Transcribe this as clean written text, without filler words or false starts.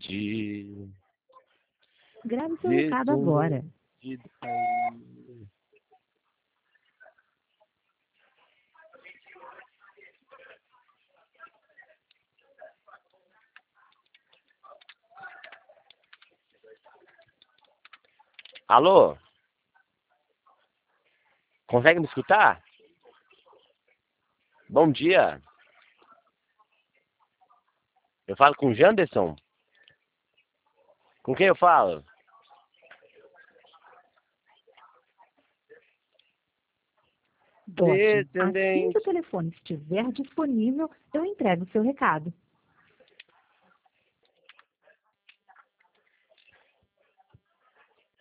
de Grave seu recado agora. Alô? Consegue me escutar? Bom dia. Eu falo com o Janderson? Com quem eu falo? Ótimo. Assim que o telefone estiver disponível, eu entrego o seu recado.